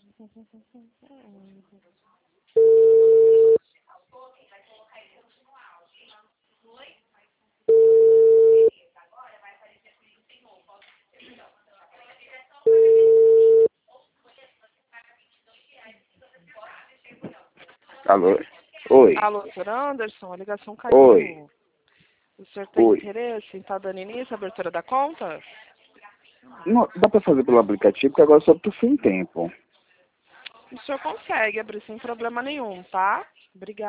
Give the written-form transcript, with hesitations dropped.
Alô? Oi. Alô, Sr. Anderson, a ligação caiu. Oi. O senhor tem Oi. interesse em estar dando início à abertura da conta? Não, dá pra fazer pelo aplicativo, porque agora só tô sem tempo. O senhor consegue abrir sem problema nenhum, tá? Obrigada.